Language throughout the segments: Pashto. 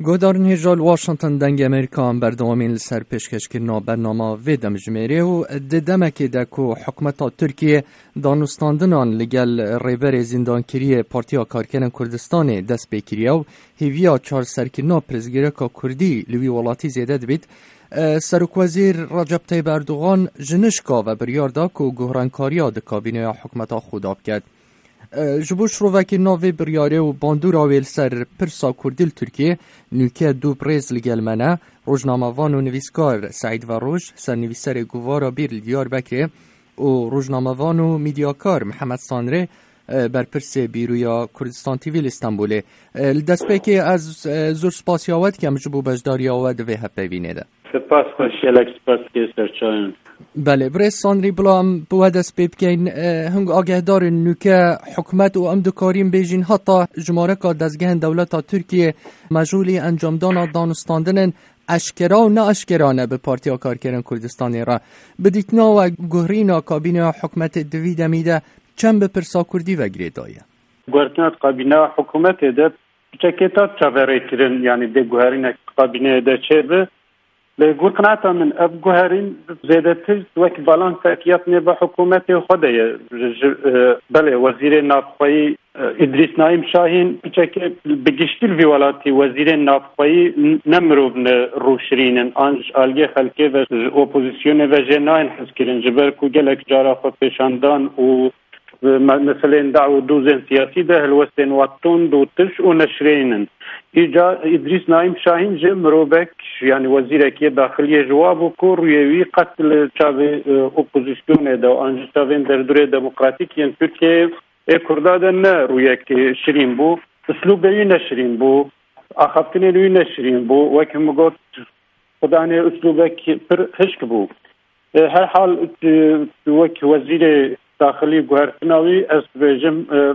گودارن هجال واشنطن دنگ امریکا هم بردوامین لسر پیشکشکرنا برنامه وی دمجمێری و ددەمێکێدا کو حکومتا تورکیە دانوستاندنان لەگەل ڕێبەرێ زیندانکریە پارتیا کارکردن کوردستانê دەست پێ کiriya و hêviya çarserkirina pirzgirêka Kurdî li wî welatî zêde dibît. Serokwezîr Recep Tayyip Erdogan ji nişka ve biryar da ku guhrankariya di kabîneya hikûmeta xwe da biked. Ji bo şirovekirina vê biryarê û bandora wê li ser pirsa Kurdî li Tirkiyê nûke du birêz li gel me ne, rojnamevan û nivîskar Seîd Verroj, sernivîserê guvara bir li Diyarbekirê û rojnamevan û mîdyakar Mihemed Sanrê berpirsê Bîroya Kurdistan TV li Stenbolê. Li destpêkê ez zor spasiya we dikim ji bo bejdariya we di vê hevpeyvînê de. Spas xweş gelek spas kê serçayên. Belê, birêz Sanrî bila em bi we dest pê bikein hing agehdarên nûke hikûmet û em dikarîn bêjin heta jimareka dezgehên dewleta Tirkiyê mejûlî encamdana danûstandinên eşkera û neeşkera ne bi Partiya Karkerên Kurdistanê re. Bi dîtina we guhrîna kabîneya hikûmetê di vî demî de çend bi pirsa Kurdî vegirê daye? Guhertina kabîneya hikûmetê de çekêta çaverêkirin yani de guherînek kabîneyê de çêbe li gurqinata min ev guherîn zêdetir wek balansak yatnê bi hikûmetê xwe de ye. Belê wezîrê navxweyî İdris Naim Şahin piçeke bi giştî vî welatî wezîrên navxweyî ne mirov ne rûşirînin an ji aliyê xelkê ve ji opozisyonê ve jê nayên hezkirin ji ber ku gelek cara xwe pêşandan û meselên da û dûzên siyasî de hilwestên watûn û tiş û neşrênin. Îca İdris Naim Şahin ji mirovek yani wezîrekî daxiliyê ji wa bû ku rûyê wî qet li çavê opozisyonê de an ji çavên derdorê demokratîk yên Tirkiyeyê Kurda de ne rûyekê şirîn bû, üslûbê wî ne şirîn bû, axaftinê wî ne şirîn bû, wek min got xudanê üslûbek pir hişk bû. Her hal wek wezîrê daxilî guhertina wî ez dibêjim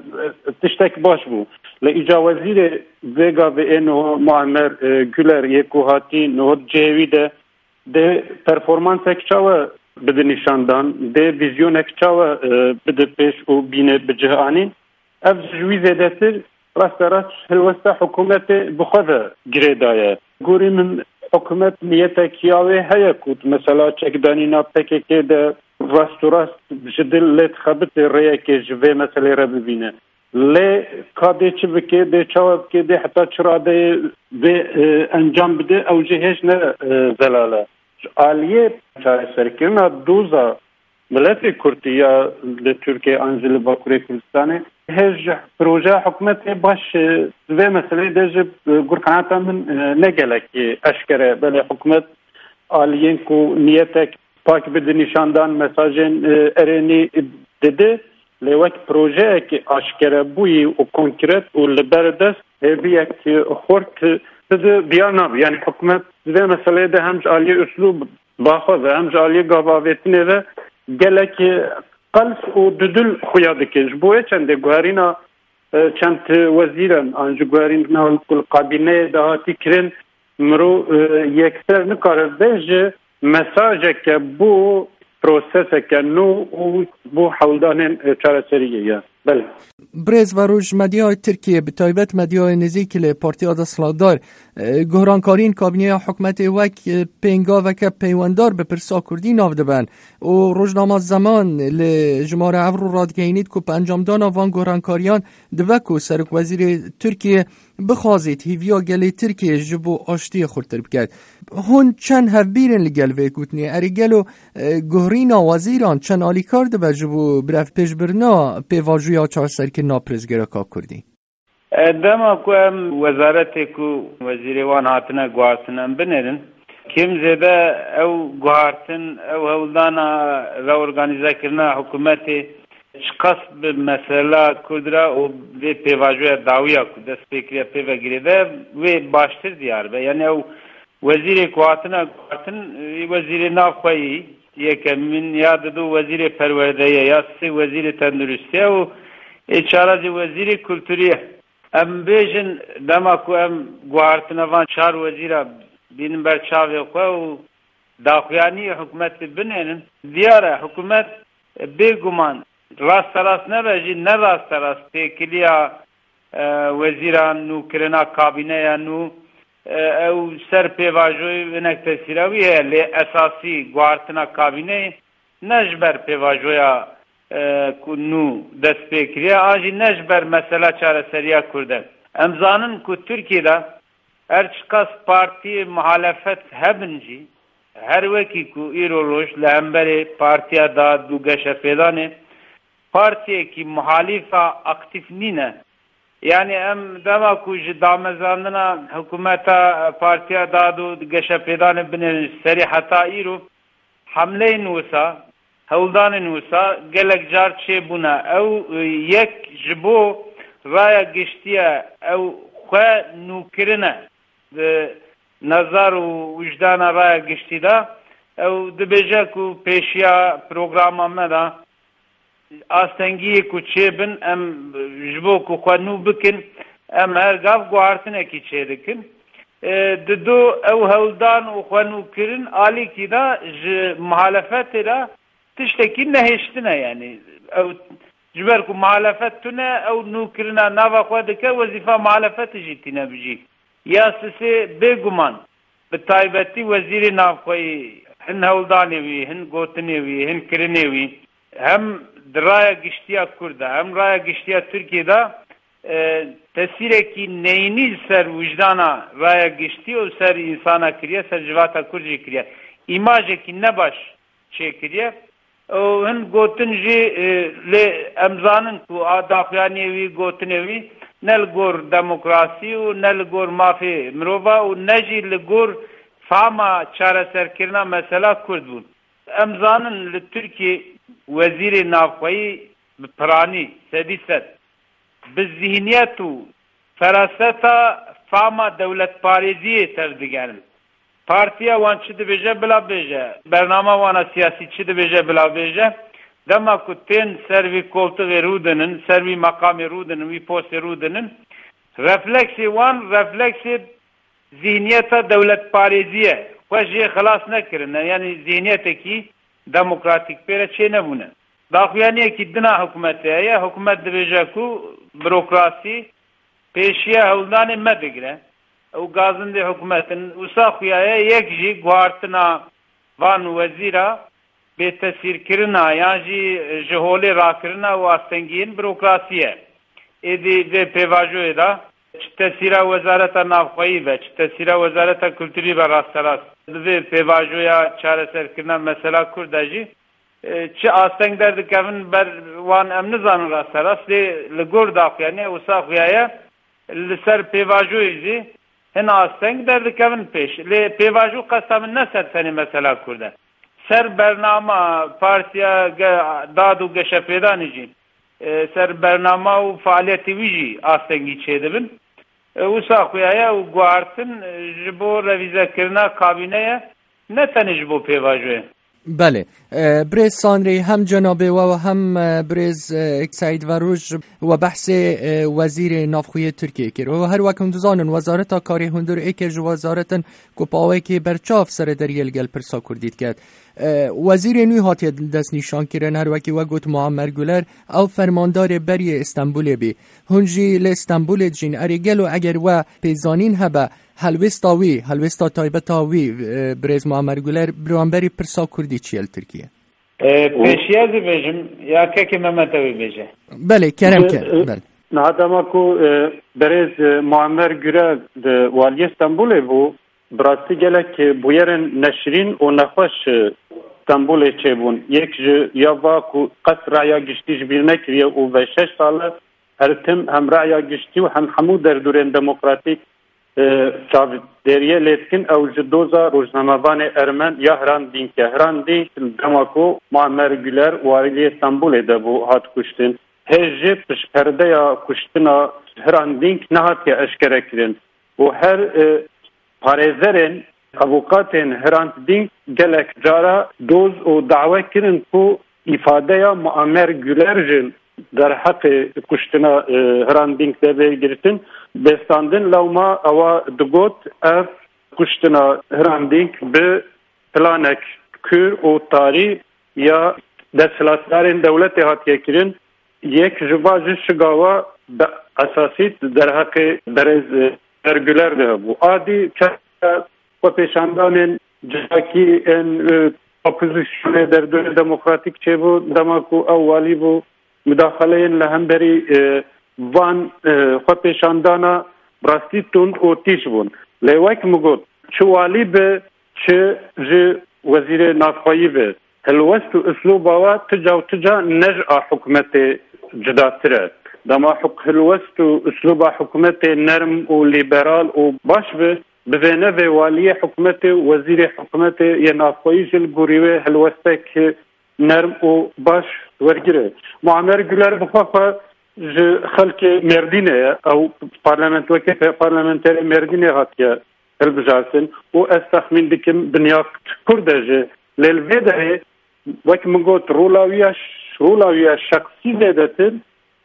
tiştek baş bû. Li îca wezîrê vêga vê êno Muammer Güler yê ku hatî nohot cihêwî de performansek çawe bide nîşandan, de vizyonek çawe bide pêş û bîne bi cihanî. Ev ji wî zêdetir rasterast hilwesta hikûmetê bi xwe de girê daye. Gorî min hikûmet niyetekî wê heye ku mesela çekdanîna PKK de rast û rast ji dil lê dixebite rêyekê ji vê meselê re bibîne. Lê kadê çi bike dê çawa bike dê heta çiradeyê vê encam bide ew jî hêj ne zelale. Aliyê çareserkirina doza miletê Kurdî ya li Tirkiye an jî li Bakurê Kurdistanê hêj projeya hikûmetê baş vê meselê de ji gurqinata min ne gelekî eşkere belê hikûmet aliyên ku niyetek pak bide nîşandan mesajên erênî dide lê wek projeyekî aşkere bûyî û konkret û li ber dest hêviyek xort bide diyar nabe yani hikûmet vê meselê de hem ji aliyê üslûb baxwe ve hem ji aliyê gavavêtinê ve gelek qels û dudul xuya dike. Ji bo yê çendê guherîna çend wezîran an ji guherîna kabîneyê de hatî kirin mirov yekser nikare bê ji mesajeke bû proseseke nû û bû hewldanên çareseriyê ye. Belê. Birêz Verroj medyaya Tirkiye bi taybet medyaya nêzîkî lê Partiya Desthilatdar guhrankarîn kabîneya hikûmetê wek pêngaveke peywendar bi pirsa Kurdî nav dibin û rojnama Zaman li jimara ev rû radgehînît ku encamdana van guhrankariyan dibe ku Serokwezîrê Tirkiye bixwazît hêviya gelê Tirkiye ji bo aştiyê xurtir bike. Hûn çend hevbîrên li gel vê gotinê erê gelo guhrîna wezîran çend alîkar dibe ji bo birevpêşbirina pêvajoya çarserkirina pirzgirêka Kurdî. Dema ku em wezaretê ku wezîrê wan hatine guhartin binêrin kim zêde ew guhartin ew hewldana reorganîzekirina hikûmetê şiqas bi mesela Kurdra û vê pêvajoya dawiya ku dest pê kiriye pê vegirê de wê baştir diyar be yani ew wezîrê ku hatine guhartin wezîrê navxweyî yeke min ya didu wezîrê perwerdeyê ya sê wezîrê tenduristiye û çara jî wezîrê kulturî em bêjin dema ku em guhartina van çar wezîra bînin ber çavê xwe û daxuyanî hikûmetê binêrin diyar e hikûmet bêguman rasterast nebe jî ne rasterast têkiliya wezîran nû kirina kabîneya nû او سر پیواژوی ونک تسیراوی هست لی اساسی گوارتنا کابینه نجبر پیواژویا نو دست پیکریه آنجی نجبر مسئله چاره سریا کرده امزانن که ترکیه دا ارچکاس پارتی محالفت هبنجی هر وکی که ایرو روش لهمبر پارتیا دا دو گشه پیدانه پارتیه که محالفه اکتیف نینه یعنی ام دما کوج دامزاندنا حکومتا پارتیا دادو گشه پیدانه بنه سری حتا ایرو حمله نوسا هولدان نوسا گلک جار چه بونا او یک جبو رایا گشتیا او خواه نوکرنه نظر و وجدان رایا گشتی دا او دبیجه کو پیشیا پروگرام آمده آستنگی کو چه بن ام جبو کو خوانو بکن ام هر گاف گوارتنه کی چه دکن دو او هولدان و خوانو کرن آلی کی دا محالفت دا تشتکی نهشتنه یعنی او جبر کو محالفت تونه او نو کرنا ناوا خو دکه وظیفه محالفت جیتینه بجی یا سه بگمان به تایبتی وزیر نافخوی هن هولدانی وی هن گوتنی وی هن کرنی وی هم درای گشتیا کرده هم رای گشتیا ترکیه دا تاثیر کی نینی سر وجدانا رای گشتی و سر انسانا کریه سر جواتا کرجی کریه ایماج کی نباش چه کریه او هن گوتن جی ل امزانن کو داخلانی وی گوتنی وی نل گور دموکراسی و نل گور مافی مروبا و نجی لگور فاما چاره سرکرنا مثلا کرد بود امزانن لترکیه وزیر نافخوی پرانی سدیست به ذهنیت و فراستا فاما دولت پاریزی تردگرن پارتیا وان چی دبیجه بلا بیجه برنامه وانا سیاسی چی دبیجه بلا بیجه دما کتین سروی کولتو رودنن سروی مقام رودنن وی پوست رودنن رفلکسی وان رفلکسی ذهنیت دولت پاریزیه خوشی خلاص نکرن یعنی ذهنیت کی دموکراتیک پیره چه نبونه داخویانیه که دنا حکومته یا حکومت دبیجه کو بروکراسی پیشیه هولدان مدگره او گازنده حکومتن اوسا خویایه یک جی گوارتنا وان وزیره به تاثیر کرنا یا جی جهولی را کرنا و آستنگین بروکراسیه ایدی به پیواجوه دا چه تاثیر وزارت نافخویی به چه تاثیر وزارت کلتوری به راست راست به پیواجوه یا چاره سر کرنا مثلا کرده جی چه آستنگ درد کفن بر وان امن زانو راست راست لگور داخیانه اوسا خویایه لسر پیواجوه زی هن آستنگ درد کفن پیش پیواجو قسم نسر سنی مثلا کرده سر برنامه پارتیا دادو گشه پیدانی جی سر برنامه و فعالیتی ویجی آستنگی چه دبن او ساخویه و گوارتن جبو رویزه کرنا کابینه نه تنه جبو پیواجوه بله برز سانری هم جناب و هم برز اکساید و روش و بحث وزیر نافخوی ترکیه کرد و هر وقت دوزانن وزارت کاری هندور ایکج وزارتن کپاوی که برچاف سر دریل گل پرسا کردید کرد وزیر نوی هاتی دست نشان کردن هر وقت و گوت معمر گولر او فرماندار بری استانبول بی هنجی لاستانبول جین اریگل و اگر و پیزانین هبه هلوستا تایبتاوی برز معمر گولر بروانبری پرسا کردی چیل ترکیه پیشیازی بیجم یا که ممتوی بیجه بله کرم که بله نادما کو برز معمر گولر والی استانبول بو براستی گلک بویرن نشرین و نخوش استانبول چه بون یک یا با کو قصر یا گشتیش بیر نکریه و به 6 ساله هرتم هم رعیا گشتی و هم همو در دوران دموکراتیک دریه لیتکن او جدوزا روزنامه‌بان ارمن یا هراندین که هراندی دماکو معمر گولر والی استانبول ده بو هات کشتن هجی پشپرده یا کشتنا هراندین نهات یا اشکره کرن و هر پارێزەرên avukatên hirandîn gelek cara doz û dawê kirin ku îfadeya Muammer Güler jin derheqê kuştina hirandîn deve girtin bestandin lewma ewa digot ev kuştina hirandîn bi planek kür û tarî ya desthilatdarên dewletê hatiye kirin yek ji va ji şigawa bi esasî derheqê berez رگولر ده بو عادی که و پیشاندان جاکی ان اپوزیسیون در دوله دموکراتیک چه بو دماکو اولی بو مداخله لهمبری وان و پیشاندانا براستی تند و تیش بون لیوک مگود چه والی به چه وزیر نافخایی به هلوست و اسلوب آوا تجا نجع حکومت جداتره دما هلوست و اسلوب حکومت نرم و لیبرال و باش به بوینه و والی حکومت وزیر حکومت یا نافخایی جل گوریوه هلوسته که نرم و باش ورگیره معمر گلر بخواه خلق مردینه او پارلمنتر مردینه هاتیه البجارسن و استخمین دکم بنیاق کرده جه لیلوه داره وقت مگوت رولاویه شخصی زیدتن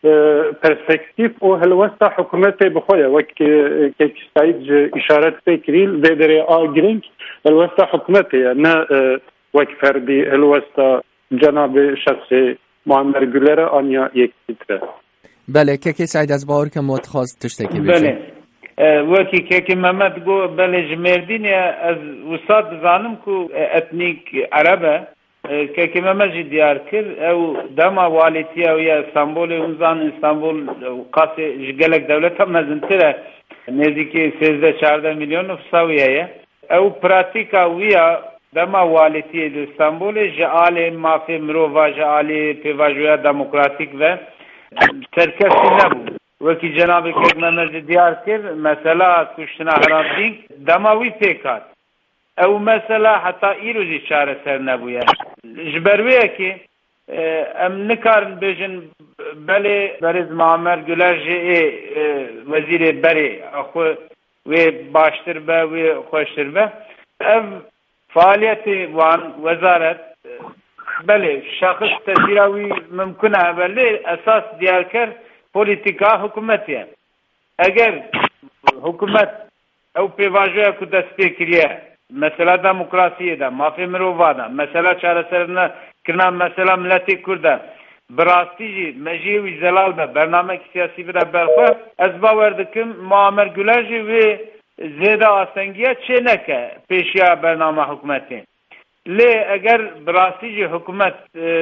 پرسپکتیف و هلوستا حکومت بخواه وقت که سعید اشارت فکریل زیدره آگرینگ هلوستا حکومت نه وقت فردی هلوستا جناب شخص معمر گلر آنیا یک تیتره بله که سعید از باور که متخواست تشتکی بشه وکی که محمد گو بله جمردین از وسط زانم کو اتنیک عربه که محمد جی دیار کرد او دما والیتی او یا استانبول اونزان استانبول قاسی جگلک دولت هم نزنتره نزدیکی 13-14 میلیون نفساویه او پراتیکا ویا دما والیتی استانبول جعال مافی مروفا جعال پیواجویا دموکراتیک و سرکشی نبود وکی جناب که محمد دیار کرد مثلا کشتنا هرانتینگ دماوی پیکات او مثلا حتی ایروزی چاره سر نبویه جبرویه که ام نکارن بیشن بله برز معمر گلر جه وزیر بری اخو و باشتر به و خوشتر به او فعالیت وان وزارت بله شخص تشیراوی ممکنه بله اساس دیار کرد پولیتیکا حکومتیه اگر حکومت او پیواجوه که دست پیکریه مثلا دموکراسیه ده مافی مروفا ده مثلا چاره سرنه کرنا مثلا ملتی کرده براستی جی مجیوی زلال به برنامه سیاسی بده برخواه از باوردکم معمر گلر جی و زیده آسنگیه چه نکه پیشیا برنامه حکومتی لی اگر براستی جی حکومت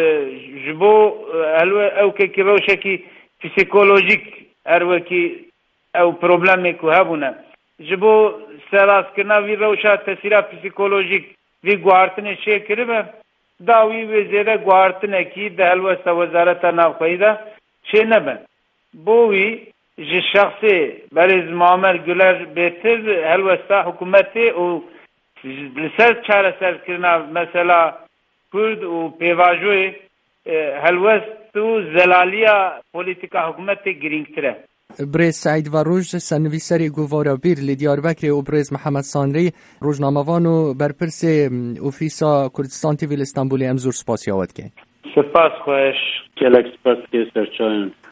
جبو او که روشکی فیزیکولوژیک اروکی او پروبلمی که هبونه جبو سراس کرنا وی روشا تاثیر فیزیکولوژیک وی گوارتن چه کرده داوی و زیده گوارتن کی ده الوست وزارت نافخایی ده چه نبن بوی جه شخصی برای معمر گلر بهتر الوست حکومتی و لسر چاره سر کرنا مثلا کرد و پیواجوی هلوست و زلالیا پولیتیکا حکومت گرینگتره برز سعید و روژ سنویسری گوارا بیر لدیاربکر و برز محمد سانری روزنامه‌وانو برپرس اوفیسا کردستان تیویل استانبولی امزور سپاسی آود که سپاس خوش کلک سپاس که سرچاین